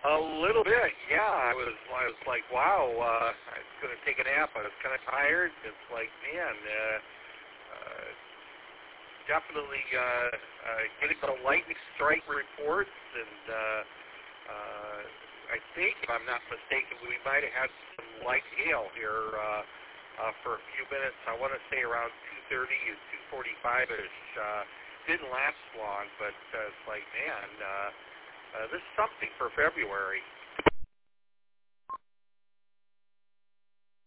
A little bit, yeah. I was like, wow. I was going to take a nap. I was kind of tired. It's like, man, definitely getting some lightning strike reports, and I think, if I'm not mistaken, we might have had some light hail here for a few minutes. I want to say around 2:30 and 2:45ish. Didn't last long, but it's like, man, this is something for February.